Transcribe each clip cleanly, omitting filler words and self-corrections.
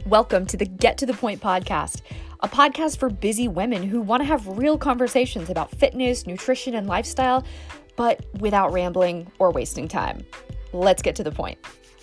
Welcome to the Get to the Point podcast, a podcast for busy women who want to have real conversations about fitness, nutrition, and lifestyle, but without rambling or wasting time. Let's get to the point.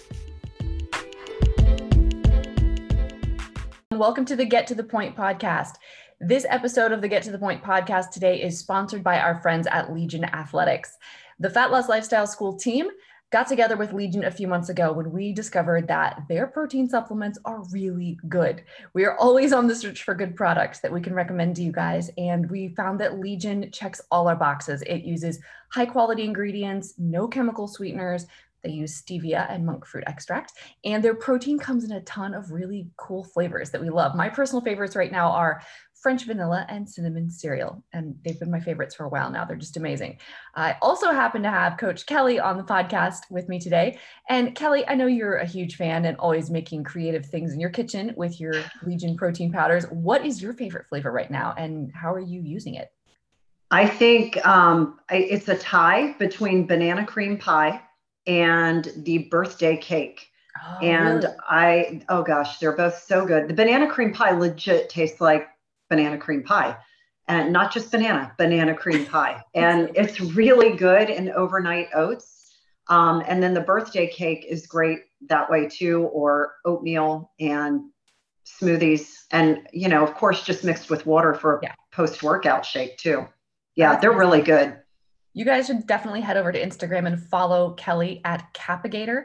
Welcome to the Get to the Point podcast. This episode of the Get to the Point podcast today is sponsored by our friends at Legion Athletics. The Fat Loss Lifestyle School team got together with Legion a few months ago when we discovered that their protein supplements are really good. We are always on the search for good products that we can recommend to you guys, and we found that Legion checks all our boxes. It uses high quality ingredients, no chemical sweeteners. They use stevia and monk fruit extract, and their protein comes in a ton of really cool flavors that we love. My personal favorites right now are French vanilla and cinnamon cereal, and they've been my favorites for a while now. They're just amazing. I also happen to have Coach Kelly on the podcast with me today. And Kelly, I know you're a huge fan and always making creative things in your kitchen with your Legion protein powders. What is your favorite flavor right now, and how are you using it? I think it's a tie between banana cream pie and the birthday cake. Oh, and really? Oh gosh, they're both so good. The banana cream pie legit tastes like banana cream pie, and not just banana cream pie. And it's really good in overnight oats. And then the birthday cake is great that way too, or oatmeal and smoothies. And, you know, of course, just mixed with water for a post-workout shake too. Yeah, they're really good. You guys should definitely head over to Instagram and follow Kelly at Capagator,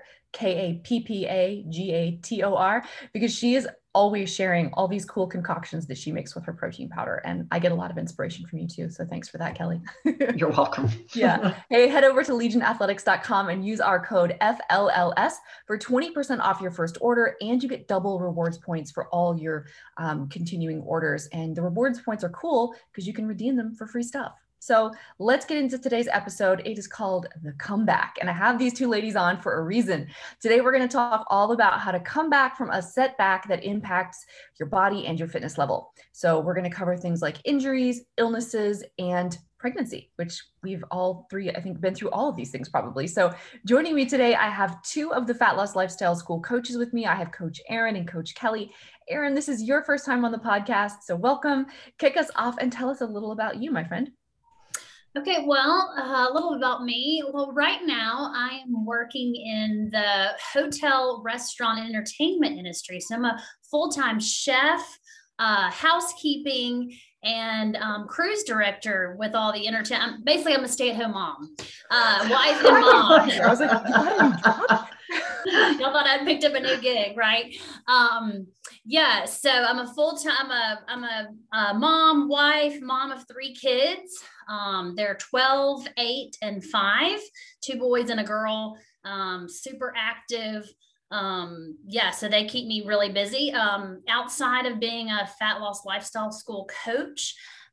Kappagator, because she is always sharing all these cool concoctions that she makes with her protein powder. And I get a lot of inspiration from you too. So thanks for that, Kelly. You're welcome. Yeah. Hey, head over to legionathletics.com and use our code FLLS for 20% off your first order. And you get double rewards points for all your continuing orders. And the rewards points are cool because you can redeem them for free stuff. So let's get into today's episode. It is called The Comeback, and I have these two ladies on for a reason. Today, we're going to talk all about how to come back from a setback that impacts your body and your fitness level. So we're going to cover things like injuries, illnesses, and pregnancy, which we've all three, I think, been through all of these things probably. So joining me today, I have two of the Fat Loss Lifestyle School coaches with me. I have Coach Erin and Coach Kelly. Erin, this is your first time on the podcast, so welcome. Kick us off and tell us a little about you, my friend. Okay, well, a little about me. Well, right now I am working in the hotel, restaurant, and entertainment industry. So I'm a full-time chef, housekeeping, and cruise director with all the entertainment. Basically, I'm a stay-at-home mom, wife and mom. I was like, y'all thought I'd picked up a new gig, right? Yeah, so I'm a full-time, I'm a mom, wife, mom of 3 kids. They're 12, 8, and 5, 2 boys and a girl, super active. So they keep me really busy. Outside of being a Fat Loss Lifestyle School coach,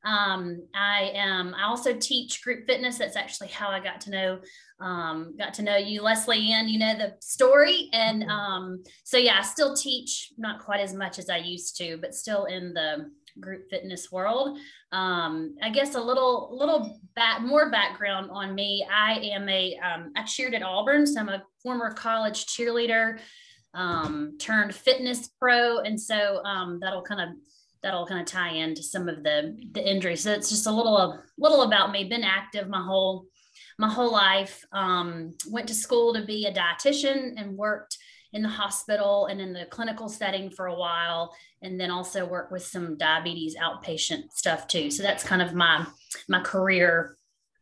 I also teach group fitness. That's actually how I got to know you, Leslie, and you know the story. And I still teach, not quite as much as I used to, but still in the group fitness world. I guess a little more background on me. I cheered at Auburn, so I'm a former college cheerleader, turned fitness pro, and so that'll kind of tie into some of the injuries. So it's just a little about me. Been active my whole life. Went to school to be a dietitian and worked in the hospital and in the clinical setting for a while, and then also work with some diabetes outpatient stuff too. So that's kind of my career,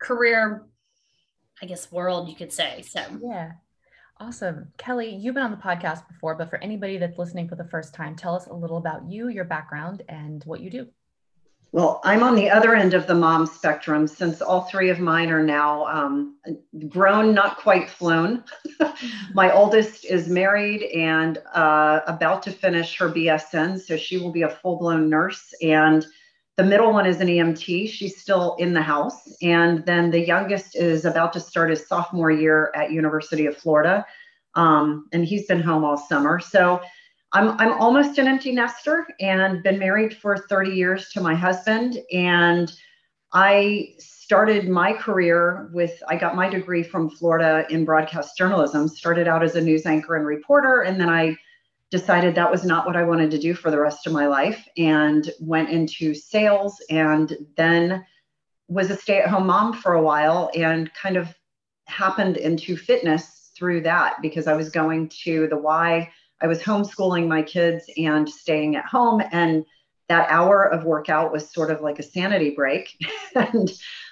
I guess, world, you could say. So yeah. Awesome. Kelly, you've been on the podcast before, but for anybody that's listening for the first time, tell us a little about you, your background, and what you do. Well, I'm on the other end of the mom spectrum, since all 3 of mine are now grown, not quite flown. My oldest is married and about to finish her BSN, so she will be a full-blown nurse. And the middle one is an EMT. She's still in the house. And then the youngest is about to start his sophomore year at University of Florida. And he's been home all summer. So I'm almost an empty nester, and been married for 30 years to my husband. And I started my career I got my degree from Florida in broadcast journalism, started out as a news anchor and reporter. And then I decided that was not what I wanted to do for the rest of my life, and went into sales, and then was a stay-at-home mom for a while, and kind of happened into fitness through that because I was going to the Y. I was homeschooling my kids and staying at home, and that hour of workout was sort of like a sanity break. And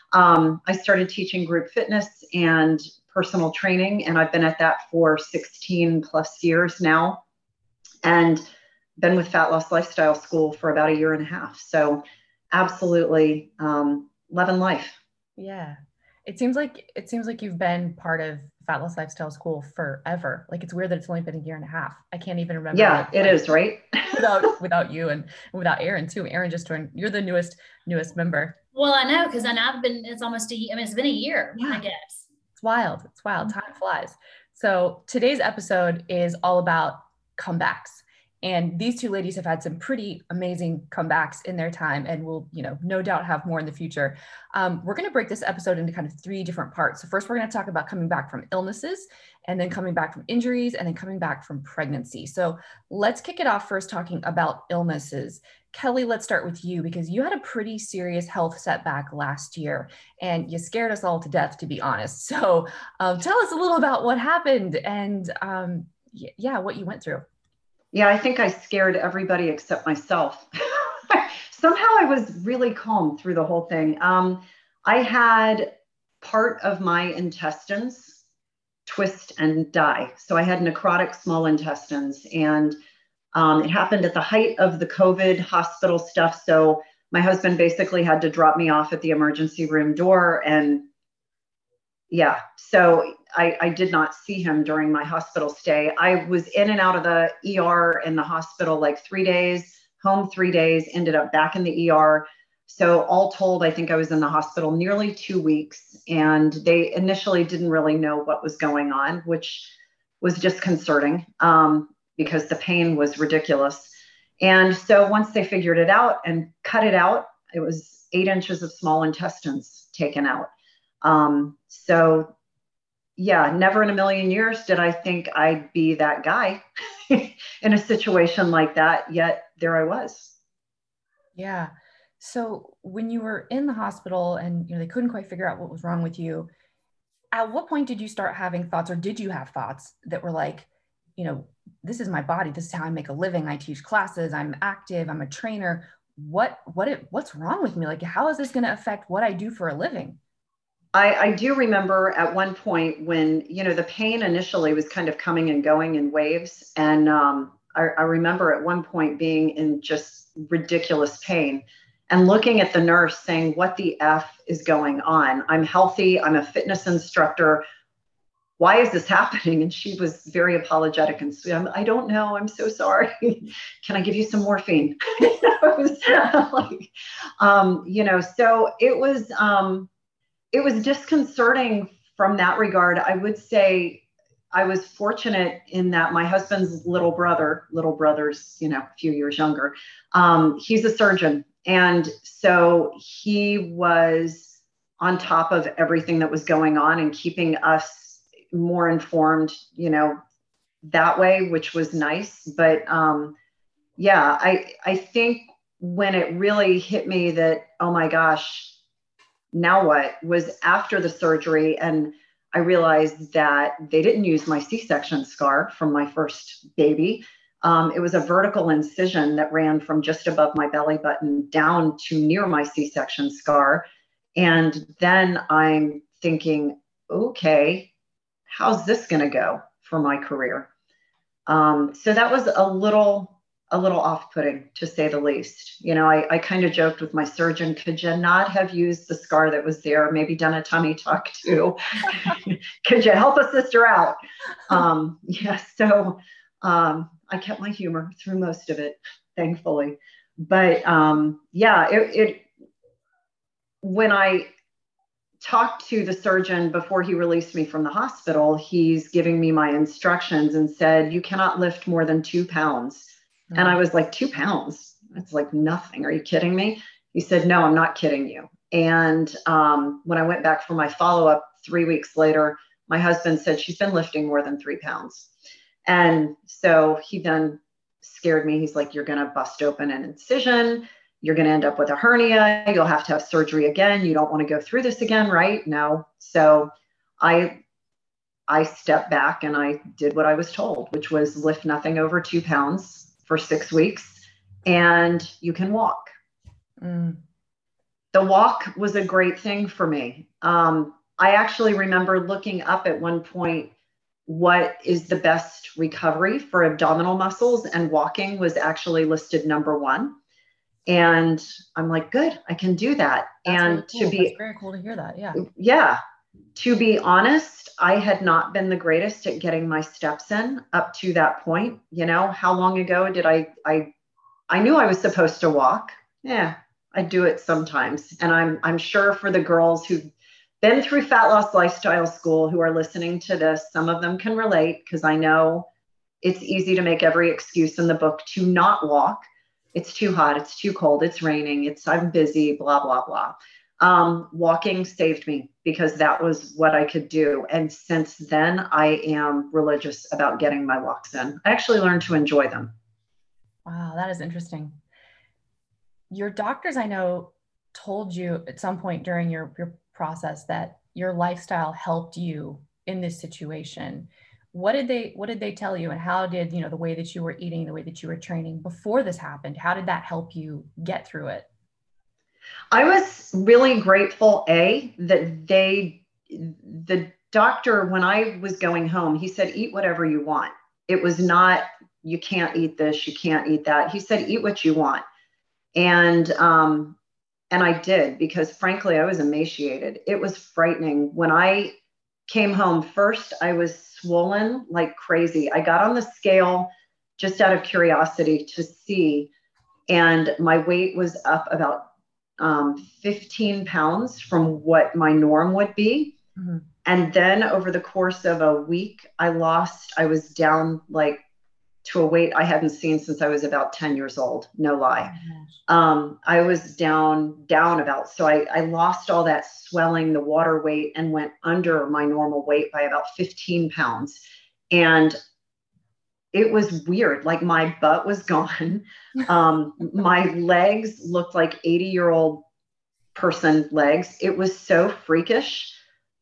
I started teaching group fitness and personal training, and I've been at that for 16 plus years now, and been with Fat Loss Lifestyle School for about a year and a half. So absolutely loving life. Yeah. It seems like you've been part of Fat Loss Lifestyle School forever. Like, it's weird that it's only been a year and a half. I can't even remember. Yeah, it is, right? without you and without Aaron too. Aaron just joined. You're the newest member. Well, I know, because it's almost it's been a year, yeah. I guess. It's wild. Time flies. So today's episode is all about comebacks. And these two ladies have had some pretty amazing comebacks in their time, and will, no doubt have more in the future. We're going to break this episode into kind of 3 different parts. So first, we're going to talk about coming back from illnesses, and then coming back from injuries, and then coming back from pregnancy. So let's kick it off first talking about illnesses. Kelly, let's start with you, because you had a pretty serious health setback last year, and you scared us all to death, to be honest. So tell us a little about what happened and what you went through. Yeah, I think I scared everybody except myself. Somehow I was really calm through the whole thing. I had part of my intestines twist and die. So I had necrotic small intestines, and it happened at the height of the COVID hospital stuff. So my husband basically had to drop me off at the emergency room door. And yeah, so I did not see him during my hospital stay. I was in and out of the ER and the hospital like 3 days, home 3 days, ended up back in the ER. So all told, I think I was in the hospital nearly 2 weeks, and they initially didn't really know what was going on, which was disconcerting because the pain was ridiculous. And so once they figured it out and cut it out, it was 8 inches of small intestines taken out. So yeah, never in a million years did I think I'd be that guy in a situation like that. Yet there I was. Yeah. So when you were in the hospital and they couldn't quite figure out what was wrong with you, at what point did you start having thoughts, or did you have thoughts that were like, this is my body, this is how I make a living, I teach classes, I'm active, I'm a trainer. What's wrong with me? Like, how is this going to affect what I do for a living? I do remember at one point when, the pain initially was kind of coming and going in waves. And I remember at one point being in just ridiculous pain and looking at the nurse saying, what the F is going on? I'm healthy. I'm a fitness instructor. Why is this happening? And she was very apologetic and sweet. I don't know. I'm so sorry. Can I give you some morphine? It was like, so it was disconcerting from that regard. I would say I was fortunate in that my husband's little brother's, a few years younger. He's a surgeon. And so he was on top of everything that was going on and keeping us more informed, that way, which was nice. But I think when it really hit me that, oh my gosh, now what, was after the surgery. And I realized that they didn't use my C-section scar from my first baby. It was a vertical incision that ran from just above my belly button down to near my C-section scar. And then I'm thinking, okay, how's this going to go for my career? So that was a little off-putting, to say the least. I kind of joked with my surgeon, could you not have used the scar that was there, maybe done a tummy tuck too? Could you help a sister out? So I kept my humor through most of it, thankfully. But when I talked to the surgeon before he released me from the hospital, he's giving me my instructions and said, you cannot lift more than 2 pounds. And I was like, 2 pounds? That's like nothing. Are you kidding me? He said, no, I'm not kidding you. And when I went back for my follow-up 3 weeks later, my husband said, she's been lifting more than 3 pounds. And so he then scared me. He's like, you're going to bust open an incision. You're going to end up with a hernia. You'll have to have surgery again. You don't want to go through this again, right? No. So I stepped back and I did what I was told, which was lift nothing over 2 pounds for 6 weeks and you can walk. The walk was a great thing for me. I actually remember looking up at one point, what is the best recovery for abdominal muscles, and walking was actually listed number 1. And I'm like, good, I can do that. That's and really cool. to be That's very cool to hear that. Yeah. Yeah. To be honest, I had not been the greatest at getting my steps in up to that point. You know, how long ago did I knew I was supposed to walk. Yeah, I do it sometimes. And I'm sure for the girls who've been through Fat Loss Lifestyle School who are listening to this, some of them can relate, because I know it's easy to make every excuse in the book to not walk. It's too hot. It's too cold. It's raining. I'm busy, blah, blah, blah. Walking saved me because that was what I could do. And since then, I am religious about getting my walks in. I actually learned to enjoy them. Wow, that is interesting. Your doctors, I know, told you at some point during your process that your lifestyle helped you in this situation. What did they tell you, and how did, the way that you were eating, the way that you were training before this happened, how did that help you get through it? I was really grateful, that the doctor, when I was going home, he said, eat whatever you want. It was not, you can't eat this, you can't eat that. He said, eat what you want. And I did, because frankly, I was emaciated. It was frightening. When I came home, first, I was swollen like crazy. I got on the scale just out of curiosity to see, and my weight was up about 15 pounds from what my norm would be. Mm-hmm. And then over the course of a week, I was down like to a weight I hadn't seen since I was about 10 years old. No lie. Mm-hmm. I was down about, so I lost all that swelling, the water weight, and went under my normal weight by about 15 pounds. And it was weird. Like my butt was gone. My legs looked like 80-year-old person legs. It was so freakish.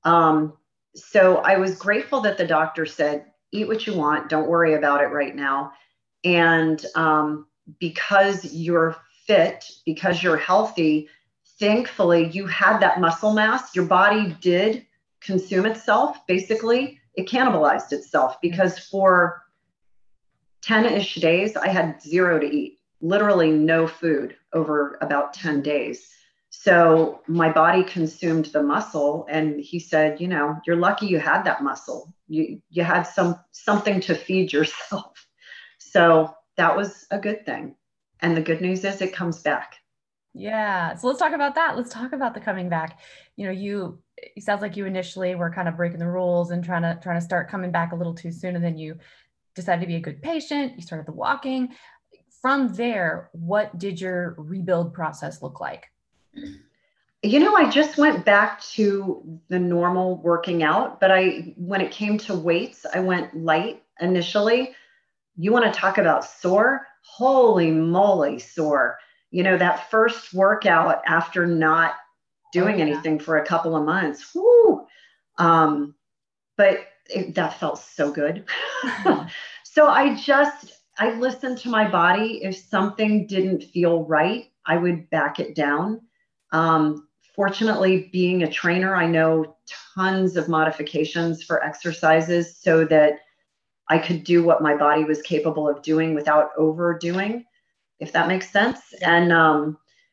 So I was grateful that the doctor said, eat what you want. Don't worry about it right now. And because you're fit, because you're healthy, thankfully you had that muscle mass. Your body did consume itself. Basically, it cannibalized itself, because for 10-ish days, I had zero to eat, literally no food over about 10 days. So my body consumed the muscle, and he said, you're lucky you had that muscle. You had something to feed yourself. So that was a good thing. And the good news is it comes back. Yeah. So let's talk about that. Let's talk about the coming back. It sounds like you initially were kind of breaking the rules and trying to start coming back a little too soon. And then you decided to be a good patient. You started the walking. From there, what did your rebuild process look like? I just went back to the normal working out, but when it came to weights, I went light initially. You want to talk about sore? Holy moly, sore. That first workout after not doing anything for a couple of months. Whoo! But that felt so good. So I listened to my body. If something didn't feel right, I would back it down. Fortunately, being a trainer, I know tons of modifications for exercises so that I could do what my body was capable of doing without overdoing, if that makes sense. And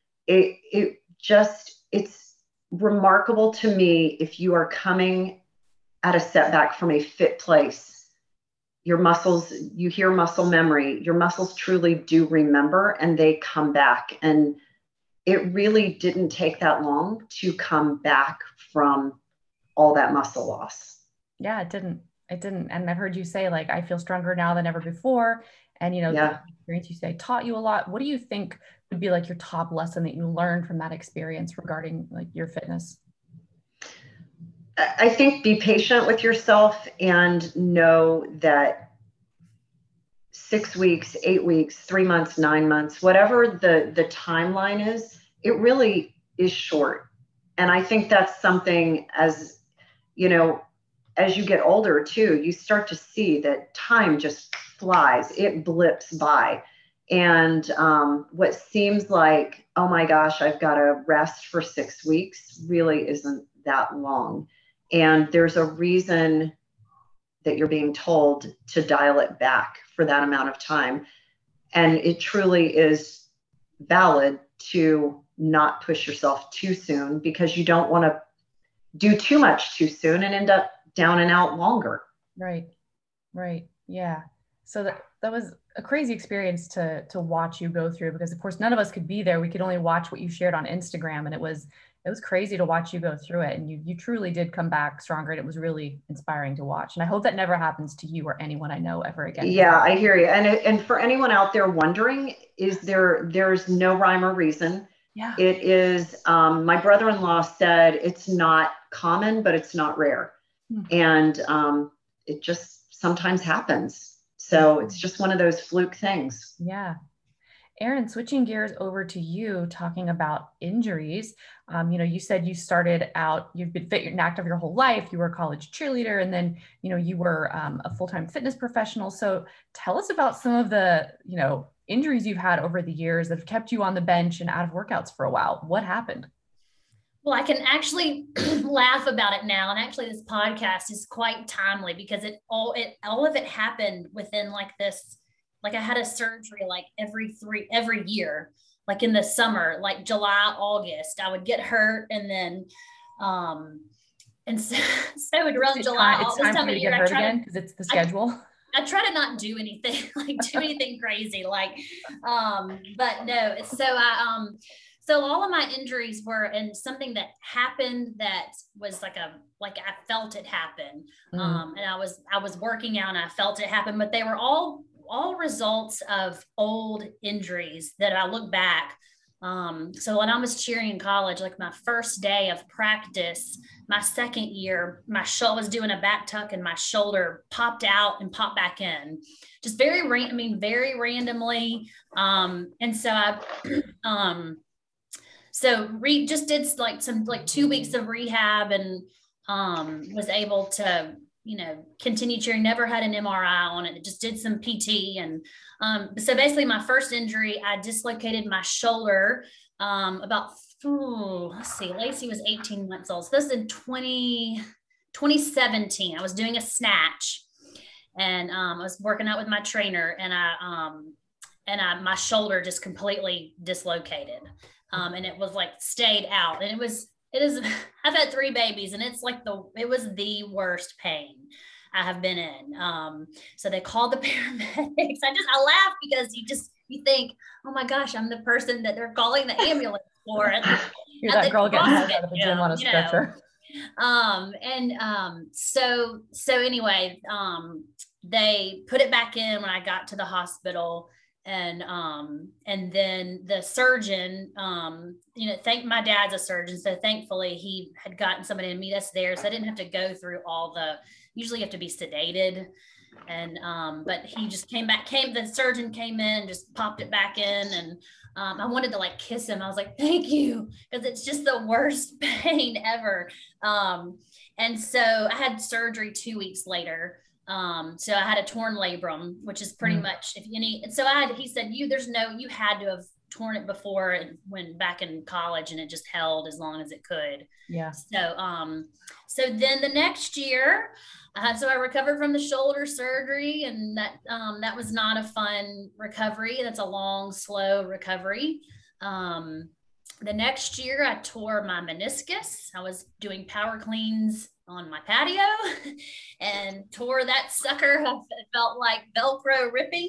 it's remarkable to me, if you are coming at a setback from a fit place, your muscles, you hear muscle memory, your muscles truly do remember, and they come back. And it really didn't take that long to come back from all that muscle loss. Yeah, it didn't. And I've heard you say, like, I feel stronger now than ever before. And, the experience you say taught you a lot. What do you think would be like your top lesson that you learned from that experience regarding like your fitness? I think be patient with yourself and know that 6 weeks, 8 weeks, 3 months, 9 months, whatever the timeline is, it really is short. And I think that's something, as you know, as you get older too, you start to see that time just flies, it blips by. And what seems like, oh my gosh, I've got to rest for 6 weeks, really isn't that long. And there's a reason that you're being told to dial it back for that amount of time. And it truly is valid to not push yourself too soon, because you don't want to do too much too soon and end up down and out longer. Right. Yeah. So that was a crazy experience to watch you go through, because of course none of us could be there. We could only watch what you shared on Instagram, and it was crazy to watch you go through it. And you truly did come back stronger, and it was really inspiring to watch. And I hope that never happens to you or anyone I know ever again. Yeah, I hear you. And for anyone out there wondering, there's no rhyme or reason. Yeah. It is, my brother-in-law said it's not common, but it's not rare. And it just sometimes happens. So it's just one of those fluke things. Yeah. Erin, switching gears over to you, talking about injuries. You said you started out, you've been fit and active your whole life. You were a college cheerleader, and then, you were a full-time fitness professional. So tell us about some of the, injuries you've had over the years that have kept you on the bench and out of workouts for a while. What happened? Well, I can actually laugh about it now. And actually this podcast is quite timely, because all of it happened within like this, like I had a surgery like every year, like in the summer, like July, August, I would get hurt. And then, and so around July, it's time for you to get hurt again, because it's the schedule. I try to not do anything, crazy, but no. So all of my injuries were in something that happened that was like I felt it happen. And I was working out and I felt it happen, but they were all results of old injuries that I look back. So when I was cheering in college, like my first day of practice, my second year, I was doing a back tuck and my shoulder popped out and popped back in, just very randomly. And so I, just did like some 2 weeks of rehab and was able to continue cheering. Never had an MRI on it. Just did some PT. And so basically my first injury, I dislocated my shoulder let's see, Lacey was 18 months old. So this is in 2017. I was doing a snatch and I was working out with my trainer, and my shoulder just completely dislocated. And it was like stayed out, and it is, I've had 3 babies, and it was the worst pain I have been in. So they called the paramedics. I laugh because you think, oh my gosh, I'm the person that they're calling the ambulance for. You're that girl getting out of the gym on a stretcher. So anyway, they put it back in when I got to the hospital. And then the surgeon, my dad's a surgeon. So thankfully he had gotten somebody to meet us there. So I didn't have to go through usually you have to be sedated. And, but he just the surgeon came in, just popped it back in. And, I wanted to like kiss him. I was like, thank you. Cause it's just the worst pain ever. And so I had surgery 2 weeks later. So I had a torn labrum, which is pretty much he said, you had to have torn it before and when back in college, and it just held as long as it could. Yeah. So then the next year, so I recovered from the shoulder surgery, and that was not a fun recovery. That's a long, slow recovery. The next year I tore my meniscus. I was doing power cleans on my patio and tore that sucker. It felt like Velcro ripping.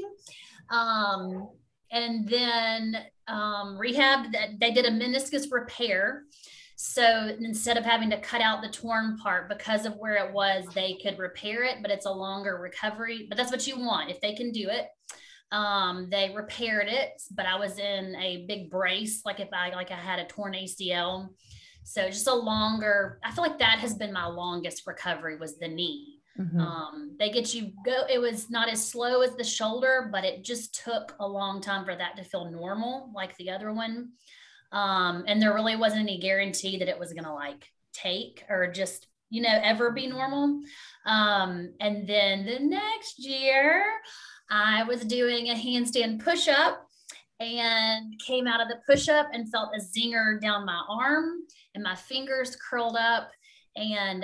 And then rehab, they did a meniscus repair. So instead of having to cut out the torn part, because of where it was, they could repair it, but it's a longer recovery. But that's what you want if they can do it. They repaired it, but I was in a big brace, like I had a torn ACL. So just I feel like that has been my longest recovery, was the knee. They get you go. It was not as slow as the shoulder, but it just took a long time for that to feel normal, like the other one. And there really wasn't any guarantee that it was going to like take or just, you know, ever be normal. And then the next year I was doing a handstand push-up and came out of the push-up and felt a zinger down my arm and my fingers curled up. And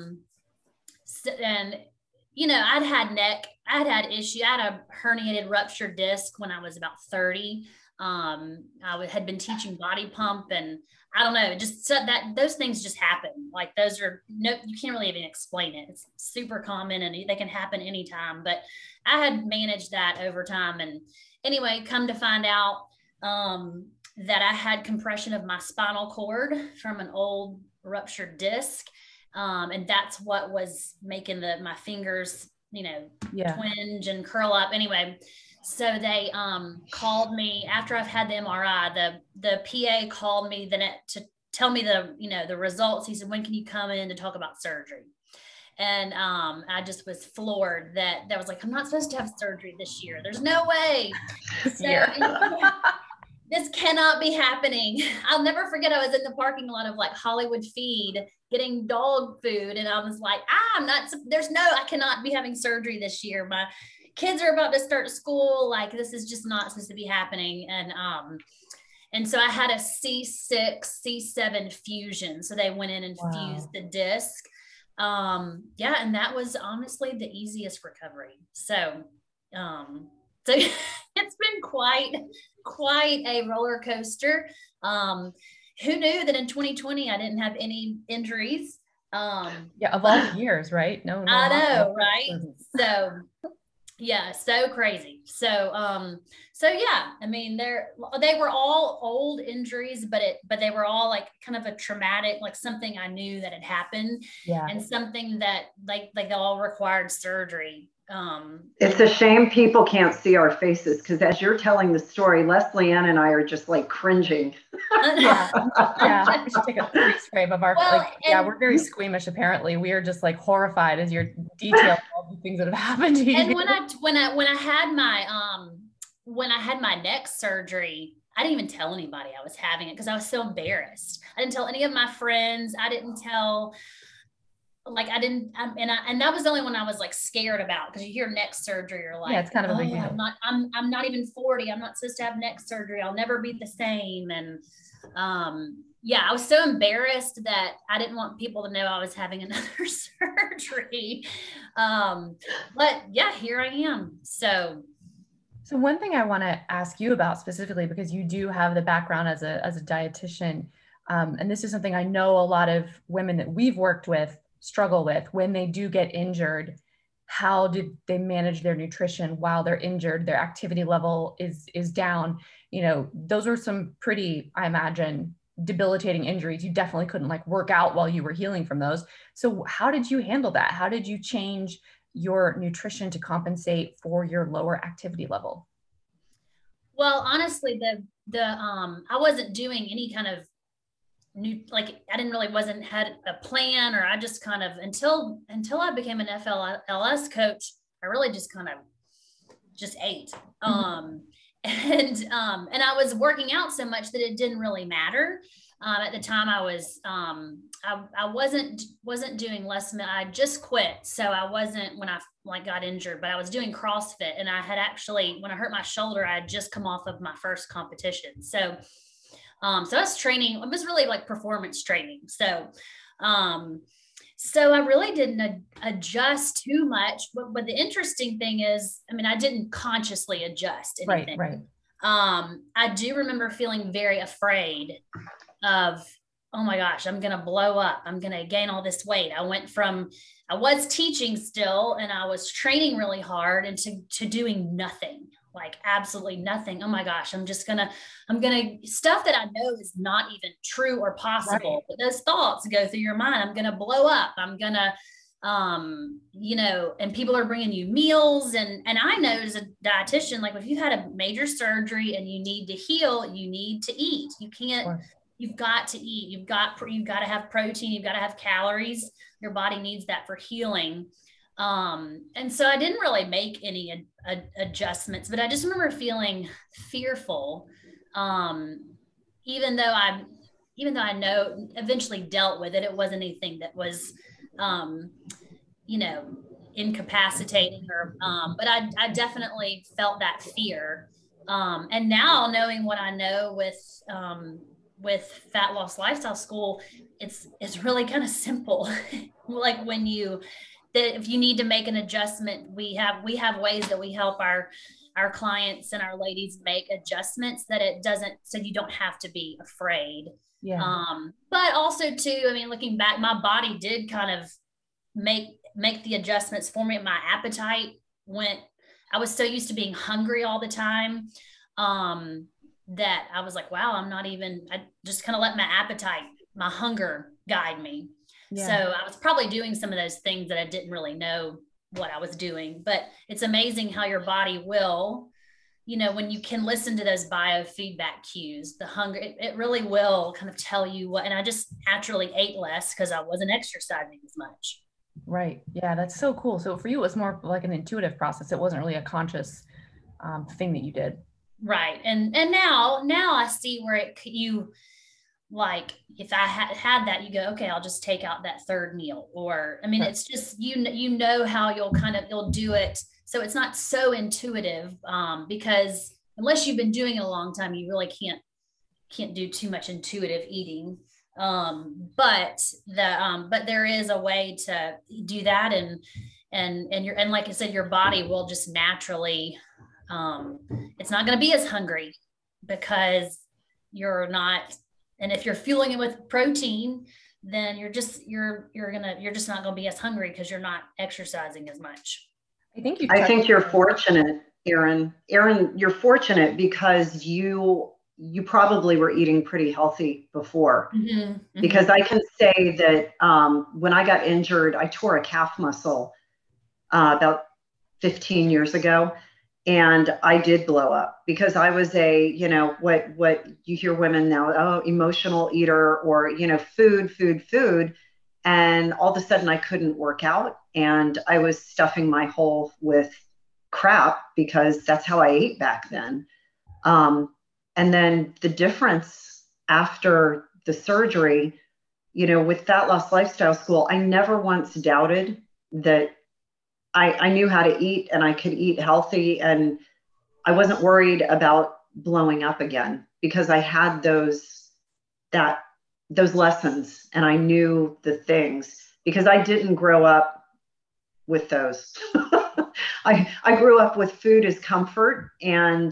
you know, I'd had issue. I had a herniated ruptured disc when I was about 30. Had been teaching body pump, and I don't know, just so that those things just happen. Like those are you can't really even explain it. It's super common and they can happen anytime, but I had managed that over time. And anyway, come to find out, that I had compression of my spinal cord from an old ruptured disc. And that's what was making my fingers, you know, twinge and curl up. Anyway, so they called me after I've had the MRI. The PA called me to tell me the results. He said, "When can you come in to talk about surgery?" And I just was floored that was like, I'm not supposed to have surgery this year. There's no way. This year. This cannot be happening. I'll never forget. I was in the parking lot of like Hollywood Feed getting dog food. And I was like, I cannot be having surgery this year. My kids are about to start school. Like, this is just not supposed to be happening. And so I had a C6, C7 fusion. So they went in and fused the disc. And that was honestly the easiest recovery. So it's been quite a roller coaster. Who knew that in 2020 I didn't have any injuries? Of all the years, right? No, I know, right? So yeah, so crazy. So yeah, I mean, they were all old injuries, but they were all like kind of a traumatic, like something I knew that had happened, and something that like they all required surgery. It's a shame people can't see our faces, because as you're telling the story, Leslie Ann and I are just like cringing. We should take a freeze frame of our we're very squeamish. Apparently, we are just like horrified as you're detailing all the things that have happened to you. And when I had my neck surgery, I didn't even tell anybody I was having it because I was so embarrassed. I didn't tell any of my friends. I didn't tell. And that was the only one I was like scared about, because you hear neck surgery, you're like, it's kind of a big deal. I'm not even 40. I'm not supposed to have neck surgery. I'll never be the same. And I was so embarrassed that I didn't want people to know I was having another surgery. But yeah, here I am. So one thing I want to ask you about specifically, because you do have the background as a dietitian, and this is something I know a lot of women that we've worked with struggle with when they do get injured. How did they manage their nutrition while they're injured? Their activity level is down. You know, those were some pretty, I imagine, debilitating injuries. You definitely couldn't like work out while you were healing from those. So how did you handle that? How did you change your nutrition to compensate for your lower activity level? Well, honestly, I wasn't doing any kind of had a plan, or I just kind of, until I became an FLS coach, I really just kind of just ate. And I was working out so much that it didn't really matter. At the time I was, I wasn't doing less. I just quit. So I wasn't, when I got injured, but I was doing CrossFit, and I had actually, when I hurt my shoulder, I had just come off of my first competition. So I was training, it was really like performance training. So I really didn't adjust too much, but the interesting thing is, I mean, I didn't consciously adjust anything. Right. I do remember feeling very afraid of, oh my gosh, I'm going to blow up. I'm going to gain all this weight. I was teaching still, and I was training really hard, and to doing nothing. Like absolutely nothing. Oh my gosh, I'm gonna stuff that I know is not even true or possible, right. But those thoughts go through your mind. I'm gonna blow up. I'm gonna, and people are bringing you meals, and I know as a dietitian, like if you had a major surgery and you need to heal, you need to eat. You can't. You've got to eat. You've got to have protein. You've got to have calories. Your body needs that for healing. And so I didn't really make any adjustments, but I just remember feeling fearful. Even though I know eventually dealt with it, it wasn't anything that was, you know, incapacitating or, but I definitely felt that fear. And now knowing what I know with Fat Loss Lifestyle School, it's really kind of simple. Like that if you need to make an adjustment, we have ways that we help our clients and our ladies make adjustments that it doesn't, so you don't have to be afraid. Yeah. But also too, I mean, looking back, my body did kind of make the adjustments for me. My appetite went, I was so used to being hungry all the time, that I was like, wow, I just kind of let my hunger guide me. Yeah. So I was probably doing some of those things that I didn't really know what I was doing, but it's amazing how your body will, when you can listen to those biofeedback cues, the hunger, it really will kind of tell you what, and I just naturally ate less because I wasn't exercising as much. Right. Yeah, that's so cool. So for you, it's more like an intuitive process. It wasn't really a conscious thing that you did. Right. And now I see where you like, if I had that, you go, okay, I'll just take out that third meal, or, I mean, it's just, how you'll do it. So it's not so intuitive, because unless you've been doing it a long time, you really can't do too much intuitive eating. But there is a way to do that. And like I said, your body will just naturally, it's not going to be as hungry because you're not. And if you're fueling it with protein, then you're just not going to be as hungry because you're not exercising as much. I think you're fortunate, Erin. Erin, you're fortunate because you probably were eating pretty healthy before. Mm-hmm, mm-hmm. Because I can say that when I got injured, I tore a calf muscle about 15 years ago. And I did blow up because I was what you hear women now, emotional eater, or, food. And all of a sudden I couldn't work out, and I was stuffing my hole with crap because that's how I ate back then. And then the difference after the surgery, with Fat Loss Lifestyle School, I never once doubted that I knew how to eat and I could eat healthy, and I wasn't worried about blowing up again because I had those lessons, and I knew the things because I didn't grow up with those. I grew up with food as comfort, and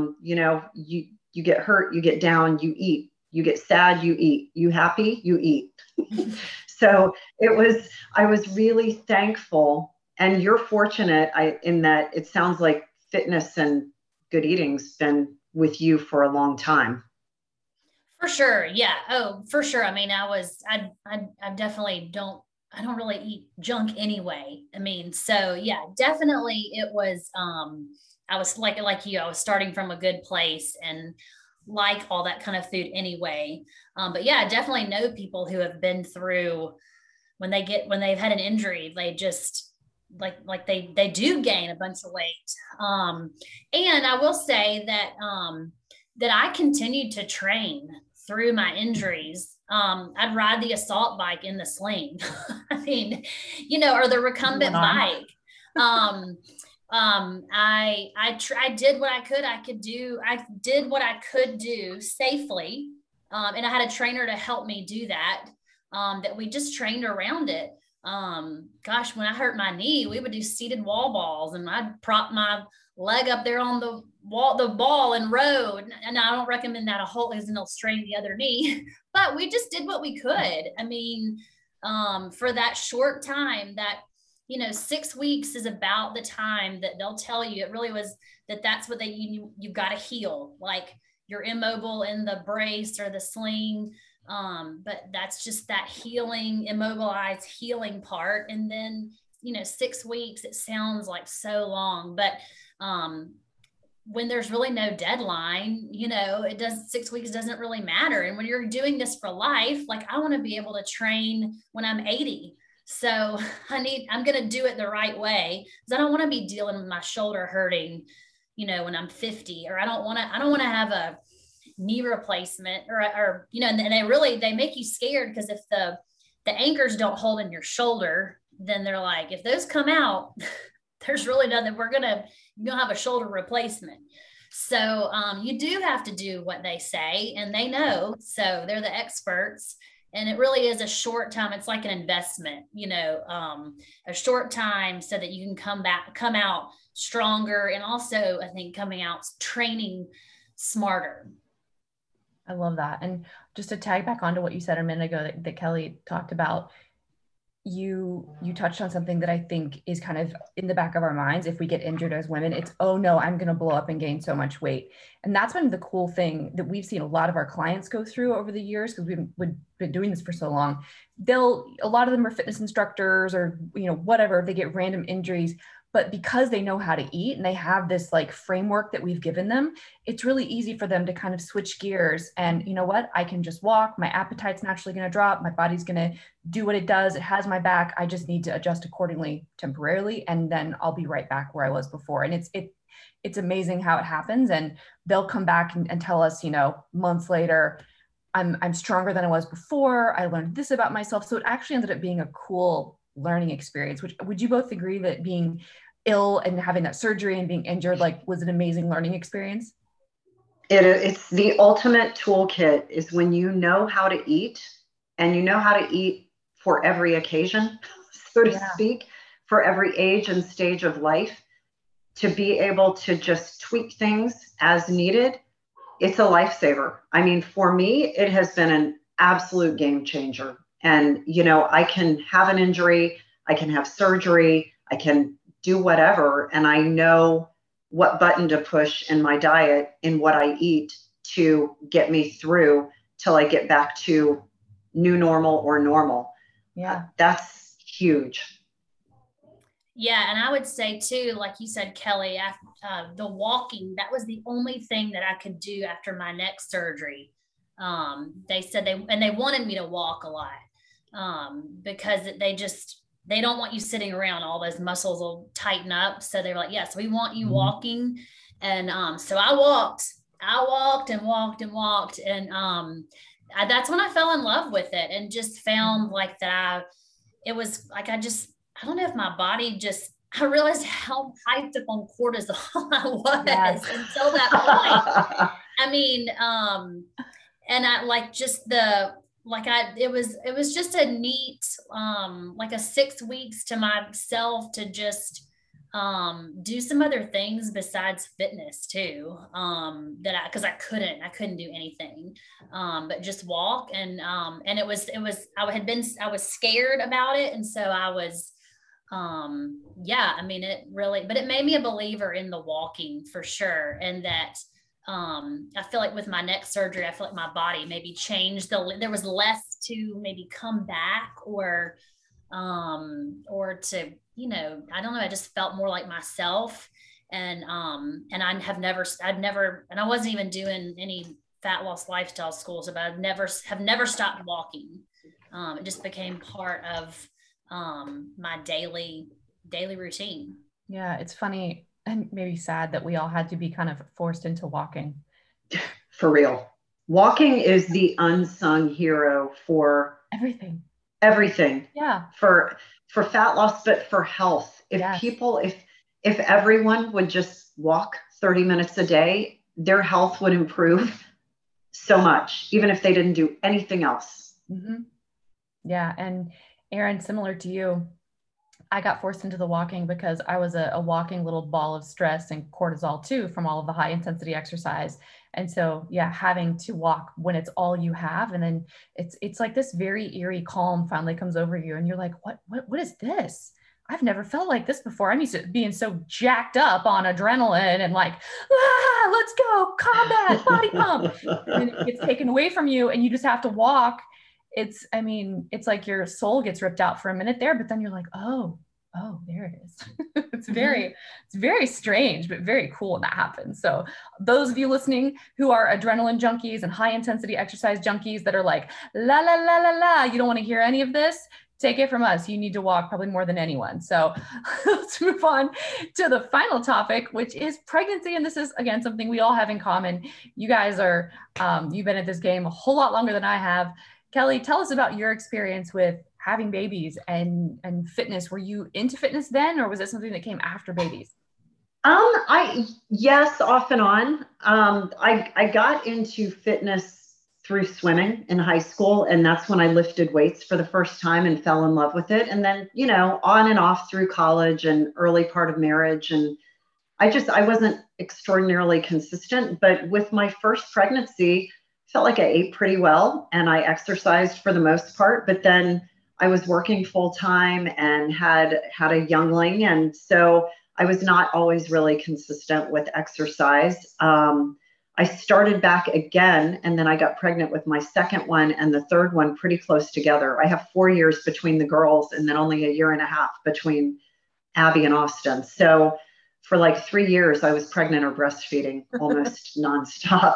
you get hurt, you get down, you eat, you get sad, you eat, you happy, you eat. So I was really thankful. And you're fortunate in that it sounds like fitness and good eating's been with you for a long time. For sure. Yeah. Oh, for sure. I mean, I definitely I don't really eat junk anyway. I mean, so yeah, definitely it was, I was like you, I was starting from a good place and like all that kind of food anyway. But yeah, I definitely know people who have been through when they've had an injury, they just, like they do gain a bunch of weight. And I will say that, that I continued to train through my injuries. I'd ride the assault bike in the sling. I mean, or the recumbent bike. I did what I could do. I did what I could do safely. And I had a trainer to help me do that, that we just trained around it. Gosh, when I hurt my knee, we would do seated wall balls, and I'd prop my leg up there on the ball and rode. And I don't recommend that a whole, because it'll strain the other knee, but we just did what we could. I mean, for that short time, that, 6 weeks is about the time that they'll tell you, it really was that's what you've got to heal. Like, you're immobile in the brace or the sling. But that's just that healing, immobilized healing part. And then, 6 weeks, it sounds like so long, but, when there's really no deadline, 6 weeks doesn't really matter. And when you're doing this for life, like, I want to be able to train when I'm 80. So I'm going to do it the right way, because I don't want to be dealing with my shoulder hurting, when I'm 50, or I don't want to have a knee replacement or and they make you scared, because if the anchors don't hold in your shoulder, then they're like, if those come out, there's really nothing, you'll have a shoulder replacement. So you do have to do what they say, and they know, so they're the experts. And it really is a short time. It's like an investment, a short time, so that you can come out stronger. And also, I think, coming out training smarter. I love that. And just to tag back onto what you said a minute ago that Kelly talked about, you touched on something that I think is kind of in the back of our minds. If we get injured as women, it's, oh no, I'm going to blow up and gain so much weight. And that's been the cool thing that we've seen a lot of our clients go through over the years, because we've been doing this for so long. A lot of them are fitness instructors or, whatever, they get random injuries, but because they know how to eat and they have this like framework that we've given them, it's really easy for them to kind of switch gears. And you know what? I can just walk. My appetite's naturally going to drop. My body's going to do what it does. It has my back. I just need to adjust accordingly temporarily, and then I'll be right back where I was before. And it's amazing how it happens. And they'll come back and tell us, months later, I'm stronger than I was before. I learned this about myself. So it actually ended up being a cool learning experience. Which, would you both agree that being ill and having that surgery and being injured was an amazing learning experience? It's the ultimate toolkit, is when you know how to eat, and you know how to eat for every occasion, so to speak, for every age and stage of life, to be able to just tweak things as needed. It's a lifesaver. I mean, for me, it has been an absolute game changer. And, I can have an injury, I can have surgery, I can do whatever. And I know what button to push in my diet, in what I eat, to get me through till I get back to new normal or normal. Yeah. That's huge. Yeah. And I would say too, like you said, Kelly, after, the walking, that was the only thing that I could do after my neck surgery. They said they wanted me to walk a lot, because they don't want you sitting around. All those muscles will tighten up. So they were like, yes, we want you walking. And so I walked and walked and walked. And that's when I fell in love with it, and just found like that. It was like, I don't know if my body I realized how hyped up on cortisol I was until that point. I mean, and I like just it was just a neat, like a 6 weeks to myself to just, do some other things besides fitness too. Cause I couldn't do anything, but just walk. And it was, I was scared about it. And so I was, I mean, but it made me a believer in the walking for sure. And that, I feel like with my neck surgery, I feel like my body maybe changed. There was less to maybe come back or to, I don't know. I just felt more like myself. And I wasn't even doing any fat loss lifestyle schools, but have never stopped walking. It just became part of, my daily routine. Yeah. It's funny and maybe sad that we all had to be kind of forced into walking. For real. Walking is the unsung hero for everything. Yeah. For fat loss, but for health. If everyone would just walk 30 minutes a day, their health would improve so much, even if they didn't do anything else. Mm-hmm. Yeah. And Erin, similar to you, I got forced into the walking because I was a walking little ball of stress and cortisol too, from all of the high intensity exercise. And so, having to walk when it's all you have. And then it's like this very eerie calm finally comes over you. And you're like, what is this? I've never felt like this before. I'm used to being so jacked up on adrenaline and like, let's go, combat, body pump. And it gets taken away from you and you just have to walk. It's like your soul gets ripped out for a minute there, but then you're like, oh, there it is. It's very strange, but very cool when that happens. So those of you listening who are adrenaline junkies and high intensity exercise junkies that are like, la, la, la, la, la, you don't want to hear any of this, take it from us. You need to walk probably more than anyone. So let's move on to the final topic, which is pregnancy. And this is, again, something we all have in common. You guys are, you've been at this game a whole lot longer than I have. Kelly, tell us about your experience with having babies and fitness. Were you into fitness then, or was it something that came after babies? Yes, off and on. I got into fitness through swimming in high school, and that's when I lifted weights for the first time and fell in love with it. And then, on and off through college and early part of marriage. And I wasn't extraordinarily consistent, but with my first pregnancy, felt like I ate pretty well and I exercised for the most part, but then I was working full time and had a youngling. And so I was not always really consistent with exercise. I started back again, and then I got pregnant with my second one and the third one pretty close together. I have 4 years between the girls and then only a year and a half between Abby and Austin. So for like 3 years, I was pregnant or breastfeeding almost nonstop.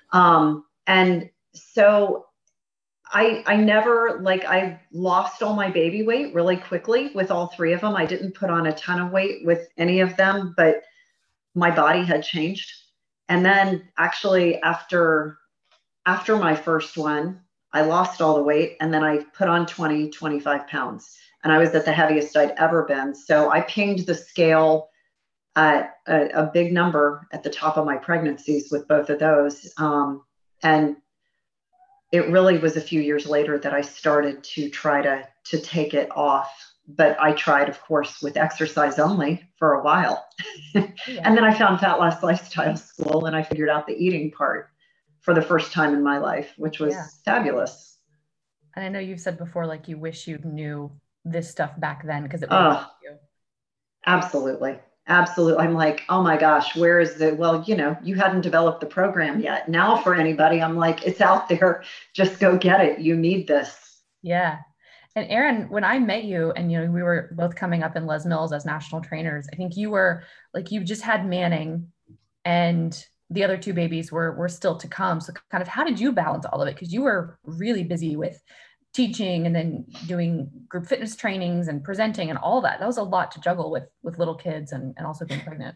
And so I never, I lost all my baby weight really quickly with all three of them. I didn't put on a ton of weight with any of them, but my body had changed. And then actually after my first one, I lost all the weight and then I put on 25 pounds and I was at the heaviest I'd ever been. So I pinged the scale at a big number at the top of my pregnancies with both of those. And it really was a few years later that I started to try to take it off. But I tried, of course, with exercise only for a while. Yeah. And then I found Fat Loss Lifestyle School and I figured out the eating part for the first time in my life, which was fabulous. And I know you've said before, you wish you knew this stuff back then because it would have helped you. Absolutely. Absolutely. I'm like, oh my gosh, where is it? Well, you hadn't developed the program yet. Now for anybody, I'm like, it's out there. Just go get it. You need this. Yeah. And Erin, when I met you and, we were both coming up in Les Mills as national trainers, I think you were you just had Manning and the other two babies were still to come. So kind of how did you balance all of it? Because you were really busy with teaching and then doing group fitness trainings and presenting and all that. That was a lot to juggle with little kids and also being pregnant.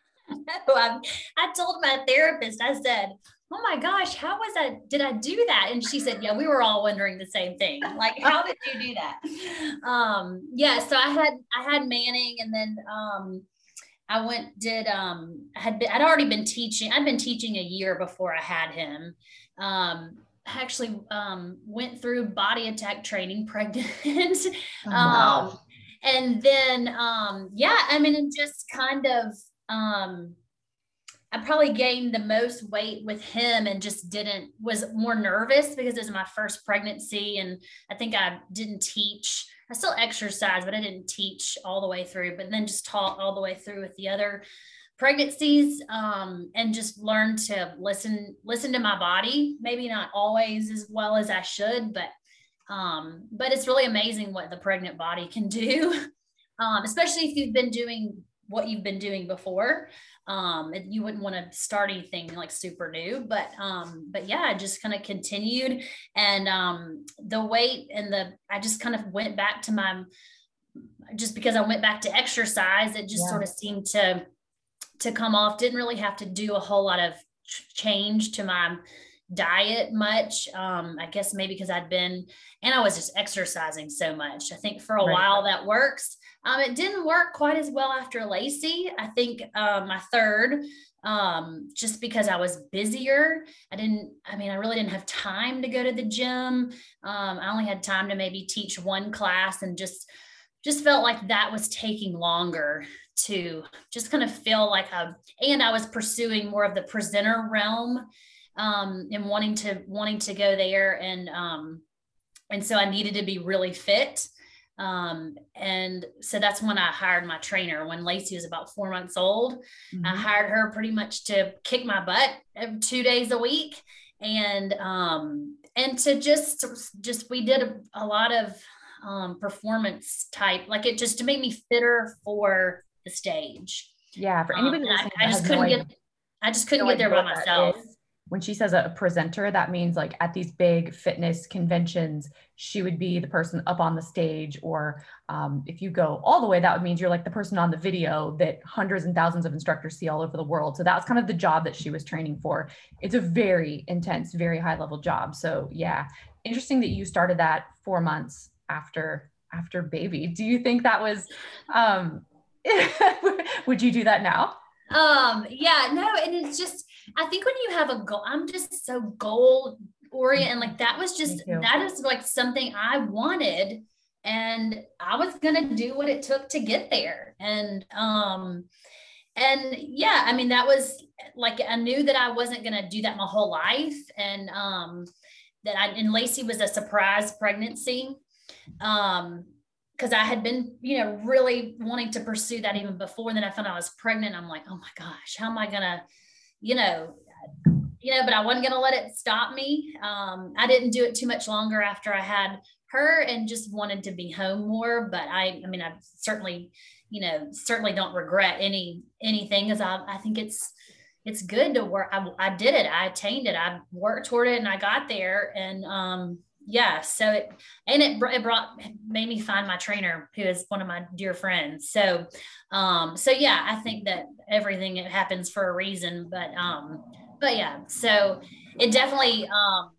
I told my therapist, I said, oh my gosh, did I do that? And she said, yeah, we were all wondering the same thing. How did you do that? So I had Manning and then, I'd already been teaching. I'd been teaching a year before I had him. I actually went through body attack training pregnant. Wow. And then, it just kind of, I probably gained the most weight with him and just was more nervous because it was my first pregnancy. And I think I didn't teach. I still exercise, but I didn't teach all the way through, but then just taught all the way through with the other pregnancies, and just learned to listen to my body, maybe not always as well as I should, but it's really amazing what the pregnant body can do, especially if you've been doing what you've been doing before. You wouldn't want to start anything super new, but yeah, I just kind of continued and the weight and I just kind of went back to just because I went back to exercise, it just sort of seemed to come off. Didn't really have to do a whole lot of change to my diet much. I guess maybe because I was just exercising so much. I think for a while that works. It didn't work quite as well after Lacey. I think my third, just because I was busier. I really didn't have time to go to the gym. I only had time to maybe teach one class and just felt like that was taking longer to just kind of feel and I was pursuing more of the presenter realm, and wanting to go there. And so I needed to be really fit. And so that's when I hired my trainer when Lacey was about 4 months old. Mm-hmm. I hired her pretty much to kick my butt 2 days a week. And to just, we did a lot of, performance type, it just to make me fitter for the stage. Yeah. For anybody listening, I just couldn't get there by myself. when she says a presenter, that means like at these big fitness conventions, she would be the person up on the stage, or if you go all the way, that would mean you're like the person on the video that hundreds and thousands of instructors see all over the world. So that was kind of the job that she was training for. It's a very intense, very high level job. So yeah, interesting that you started that 4 months after baby. Do you think that was, would you do that now? Yeah, no, and it's just, I think when you have a goal, I'm just so goal oriented, and like that was just, that is like something I wanted, and I was gonna do what it took to get there. And yeah, I mean, that was like, I knew that I wasn't gonna do that my whole life, and and Lacey was a surprise pregnancy. Because I had been, really wanting to pursue that even before. And then I found out I was pregnant. I'm like, oh my gosh, how am I gonna, but I wasn't gonna let it stop me. I didn't do it too much longer after I had her, and just wanted to be home more. But I certainly, certainly don't regret anything, because I think it's good to work. I did it. I attained it. I worked toward it, and I got there. And yeah, so it made me find my trainer, who is one of my dear friends. So yeah, I think that everything, it happens for a reason. But yeah, so it definitely,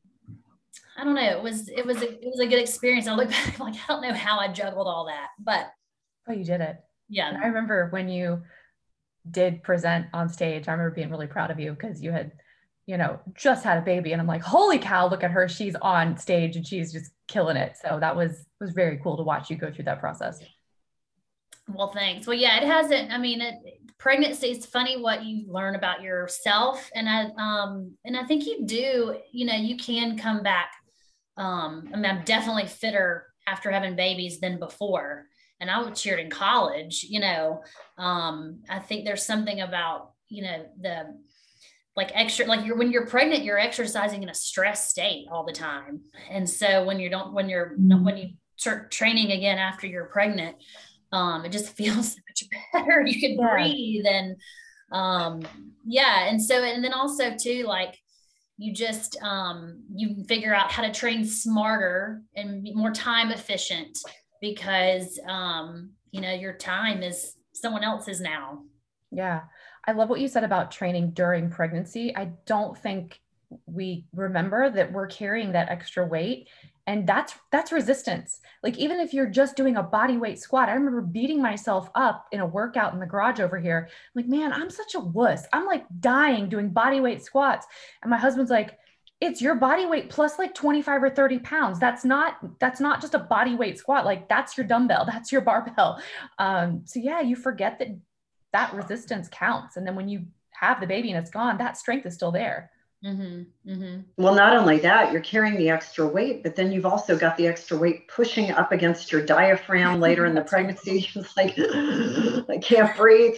I don't know, it was a good experience. I look back, like, I don't know how I juggled all that, but you did it. Yeah. And I remember when you did present on stage, I remember being really proud of you, because you had, just had a baby, and I'm like, holy cow, look at her. She's on stage and she's just killing it. So that was very cool to watch you go through that process. Well, thanks. Well, yeah, it hasn't, pregnancy is funny what you learn about yourself. And I think you do, you can come back. I'm definitely fitter after having babies than before. And I cheered in college, I think there's something about, the, like extra, like when you're pregnant, you're exercising in a stress state all the time. And so when you start training again after you're pregnant, it just feels so much better. You can breathe, and yeah. And so, and then also too, like, you just, you figure out how to train smarter and be more time efficient, because, your time is someone else's now. Yeah. I love what you said about training during pregnancy. I don't think we remember that we're carrying that extra weight, and that's resistance. Like, even if you're just doing a body weight squat, I remember beating myself up in a workout in the garage over here. I'm like, man, I'm such a wuss. I'm like dying doing body weight squats. And my husband's like, it's your body weight plus like 25 or 30 pounds. That's not just a body weight squat. Like, that's your dumbbell, that's your barbell. So yeah, you forget that resistance counts. And then when you have the baby and it's gone, that strength is still there. Mm-hmm. Mm-hmm. Well, not only that, you're carrying the extra weight, but then you've also got the extra weight pushing up against your diaphragm later in the pregnancy. It's like, I can't breathe.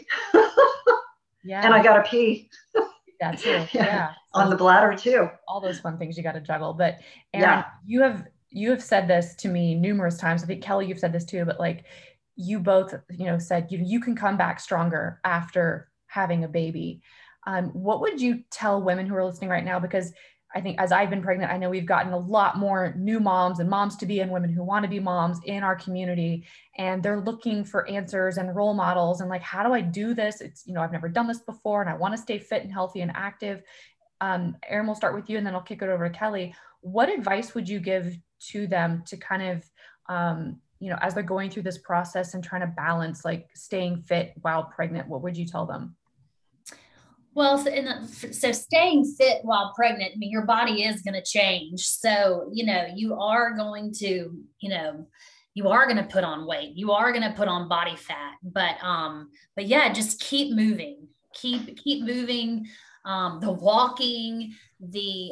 Yeah. And I got to pee. That's true. Yeah. So on the bladder too. All those fun things you got to juggle. But Erin, you have said this to me numerous times. I think Kelly, you've said this too, but like, you both, said you can come back stronger after having a baby. What would you tell women who are listening right now? Because I think as I've been pregnant, I know we've gotten a lot more new moms and moms to be, and women who want to be moms in our community, and they're looking for answers and role models. And like, how do I do this? It's, I've never done this before, and I want to stay fit and healthy and active. Erin, we'll start with you, and then I'll kick it over to Kelly. What advice would you give to them to kind of, as they're going through this process and trying to balance like staying fit while pregnant? What would you tell them? Well, so staying fit while pregnant, your body is going to change. So, you are going to, put on weight, you are going to put on body fat, but yeah, just keep moving, keep moving, the walking, the,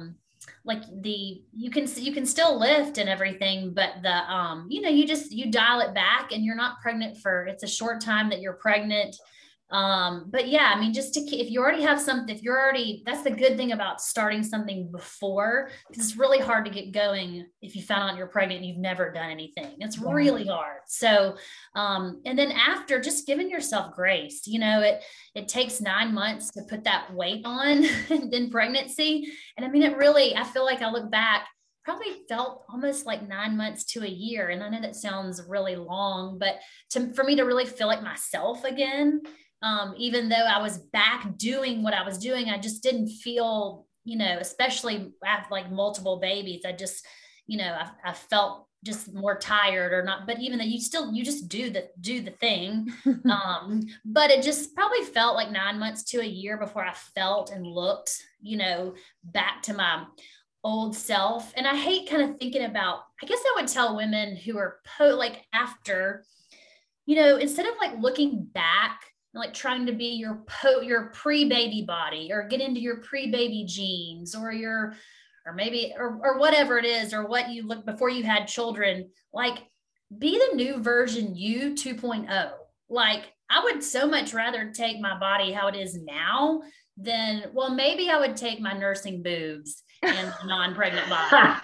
you can still lift and everything, but you dial it back, and you're not pregnant it's a short time that you're pregnant. But yeah, I mean, if you already have something, that's the good thing about starting something before, because it's really hard to get going if you found out you're pregnant and you've never done anything. It's really hard. So, and then after, just giving yourself grace, it takes 9 months to put that weight on in pregnancy. And I mean, I feel like I look back, probably felt almost like 9 months to a year. And I know that sounds really long, but for me to really feel like myself again, even though I was back doing what I was doing, I just didn't feel, especially after like multiple babies, I just, I felt just more tired or not, but even that you just do the thing. But it just probably felt like 9 months to a year before I felt and looked, back to my old self. And I hate kind of thinking about, I guess I would tell women who are after, instead of like looking back, like trying to be your pre-baby body or get into your pre-baby jeans or whatever it is, or what you look before you had children, like be the new version you 2.0. Like I would so much rather take my body how it is now than, well, maybe I would take my nursing boobs and non-pregnant body.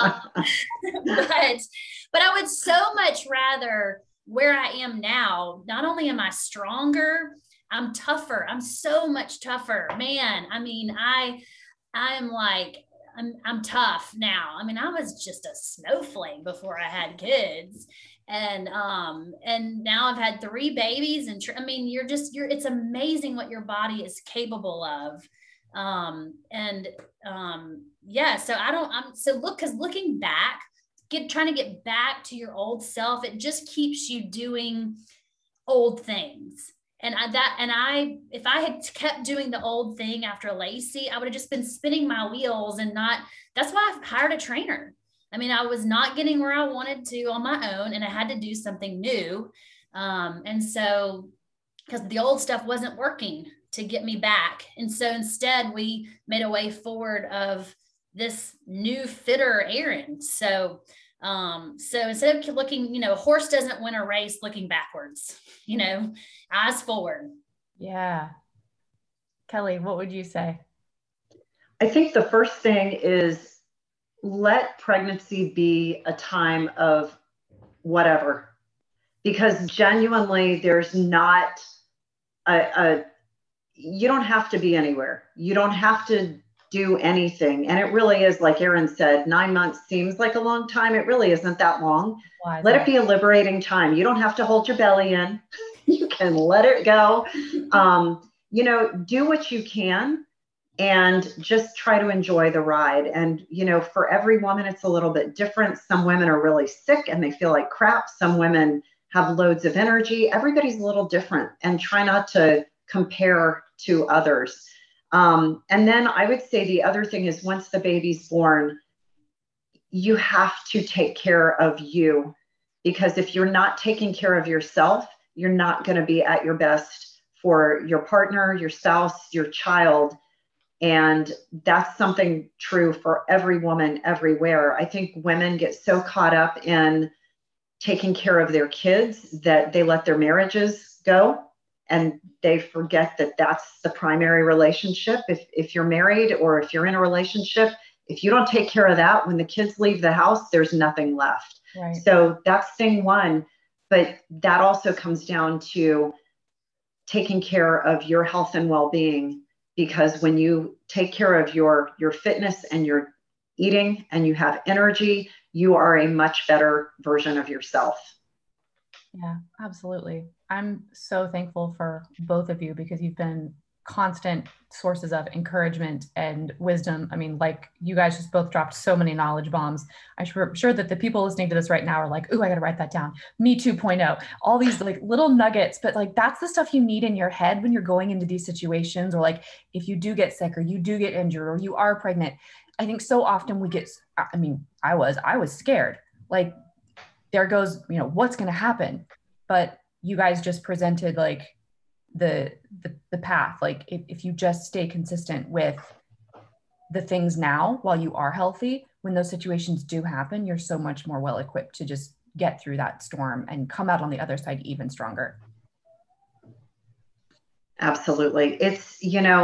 But I would so much rather where I am now. Not only am I stronger, I'm tougher. I'm so much tougher, man. I mean, I'm tough now. I mean, I was just a snowflake before I had kids. And now I've had 3 babies I mean, it's amazing what your body is capable of. Cause looking back, trying to get back to your old self, it just keeps you doing old things. And if I had kept doing the old thing after Lacey, I would have just been spinning my wheels that's why I've hired a trainer. I mean, I was not getting where I wanted to on my own and I had to do something new. And so, because the old stuff wasn't working to get me back. And so instead we made a way forward of this new, fitter Erin. So instead of looking, a horse doesn't win a race looking backwards, eyes forward. Yeah. Kelly, what would you say? I think the first thing is let pregnancy be a time of whatever, because genuinely there's not you don't have to be anywhere. You don't have to do anything. And it really is, like Erin said, 9 months seems like a long time. It really isn't that long. Let it be a liberating time. You don't have to hold your belly in. You can let it go. Do what you can and just try to enjoy the ride. And, for every woman, it's a little bit different. Some women are really sick and they feel like crap. Some women have loads of energy. Everybody's a little different, and try not to compare to others. And then I would say the other thing is, once the baby's born, you have to take care of you, because if you're not taking care of yourself, you're not going to be at your best for your partner, your spouse, your child. And that's something true for every woman everywhere. I think women get so caught up in taking care of their kids that they let their marriages go. And they forget that that's the primary relationship. If you're married or if you're in a relationship, if you don't take care of that, when the kids leave the house, there's nothing left. Right. So that's thing one. But that also comes down to taking care of your health and well-being, because when you take care of your fitness and your eating and you have energy, you are a much better version of yourself. Yeah, absolutely. I'm so thankful for both of you, because you've been constant sources of encouragement and wisdom. I mean, like, you guys just both dropped so many knowledge bombs. I'm sure that the people listening to this right now are like, ooh, I got to write that down. Me 2.0, all these like little nuggets, but like, that's the stuff you need in your head when you're going into these situations, or like, if you do get sick or you do get injured or you are pregnant. I think so often I was scared. Like, there goes, what's going to happen? But you guys just presented like the path. Like, if you just stay consistent with the things now while you are healthy, when those situations do happen, you're so much more well equipped to just get through that storm and come out on the other side even stronger. Absolutely. It's,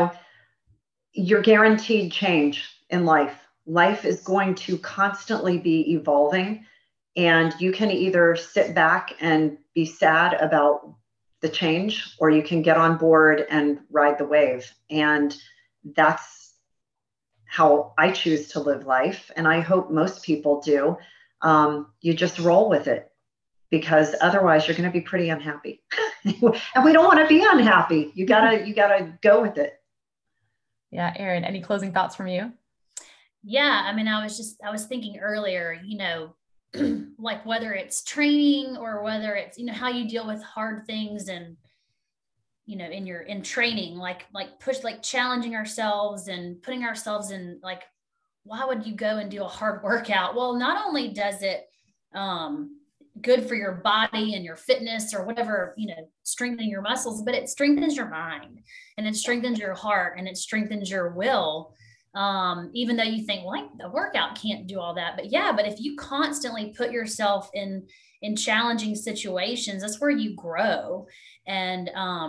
you're guaranteed change in life. Life is going to constantly be evolving, and you can either sit back and be sad about the change, or you can get on board and ride the wave. And that's how I choose to live life. And I hope most people do. You just roll with it, because otherwise you're going to be pretty unhappy. And we don't want to be unhappy. You gotta go with it. Yeah. Erin, any closing thoughts from you? Yeah. I mean, I was thinking earlier, like whether it's training or whether it's, how you deal with hard things, and, in training, like challenging ourselves and putting ourselves in, like, why would you go and do a hard workout? Well, not only does it, good for your body and your fitness or whatever, strengthening your muscles, but it strengthens your mind, and it strengthens your heart, and it strengthens your will. Even though you think, well, the workout can't do all that, but if you constantly put yourself in challenging situations, that's where you grow. And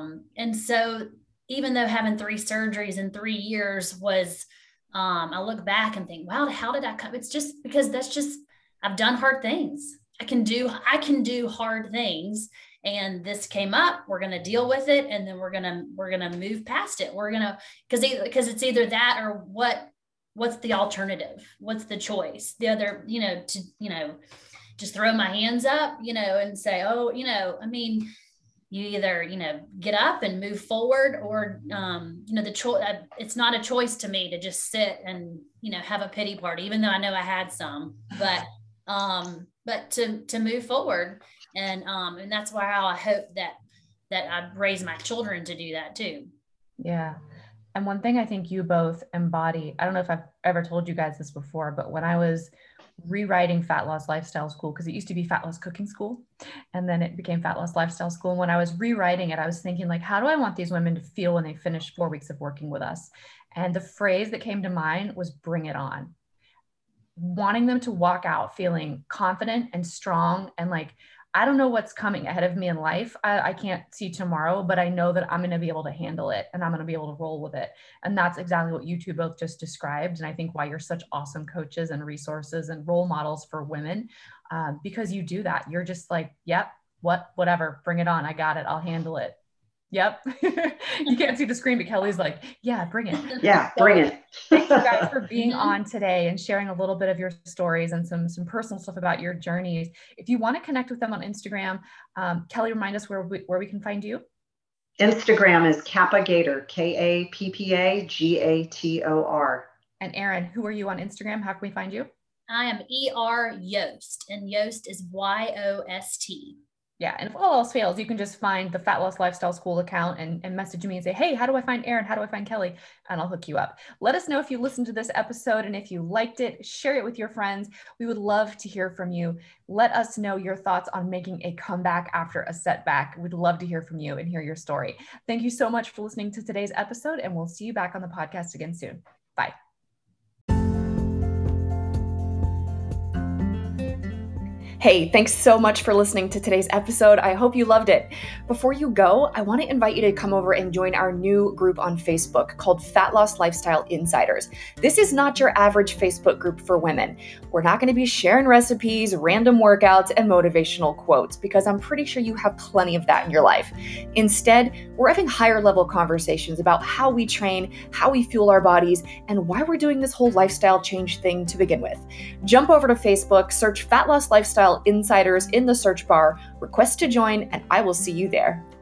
so even though having 3 surgeries in 3 years was, I look back and think, wow, how did I come? It's just because I've done hard things. I can do hard things, and this came up. We're going to deal with it. And then we're going to move past it. We're going to, because it's either that or what's the alternative? What's the choice? The other, just throw my hands up, and say, oh, I mean, you either, get up and move forward, or, the choice, it's not a choice to me to just sit and, have a pity party, even though I know I had some, but to move forward. And that's why I hope that I'd raise my children to do that too. Yeah. And one thing I think you both embody, I don't know if I've ever told you guys this before, but when I was rewriting Fat Loss Lifestyle School, because it used to be Fat Loss Cooking School, and then it became Fat Loss Lifestyle School. And when I was rewriting it, I was thinking, like, how do I want these women to feel when they finish 4 weeks of working with us? And the phrase that came to mind was bring it on. Wanting them to walk out feeling confident and strong, and like, I don't know what's coming ahead of me in life. I can't see tomorrow, but I know that I'm going to be able to handle it, and I'm going to be able to roll with it. And that's exactly what you two both just described. And I think why you're such awesome coaches and resources and role models for women, because you do that. You're just like, yep, whatever, bring it on. I got it. I'll handle it. Yep. You can't see the screen, but Kelly's like, yeah, bring it. Yeah, bring it. Thank you guys for being on today and sharing a little bit of your stories and some personal stuff about your journeys. If you want to connect with them on Instagram, Kelly, remind us where we can find you. Instagram is Kappa Gator, KAPPAGATOR. And Erin, who are you on Instagram? How can we find you? I am ER Yost, and Yost is YOST. Yeah. And if all else fails, you can just find the Fat Loss Lifestyle School account and message me and say, hey, how do I find Erin? How do I find Kelly? And I'll hook you up. Let us know if you listened to this episode, and if you liked it, share it with your friends. We would love to hear from you. Let us know your thoughts on making a comeback after a setback. We'd love to hear from you and hear your story. Thank you so much for listening to today's episode, and we'll see you back on the podcast again soon. Bye. Hey, thanks so much for listening to today's episode. I hope you loved it. Before you go, I want to invite you to come over and join our new group on Facebook called Fat Loss Lifestyle Insiders. This is not your average Facebook group for women. We're not going to be sharing recipes, random workouts, and motivational quotes, because I'm pretty sure you have plenty of that in your life. Instead, we're having higher level conversations about how we train, how we fuel our bodies, and why we're doing this whole lifestyle change thing to begin with. Jump over to Facebook, search Fat Loss Lifestyle Insiders in the search bar, request to join, and I will see you there.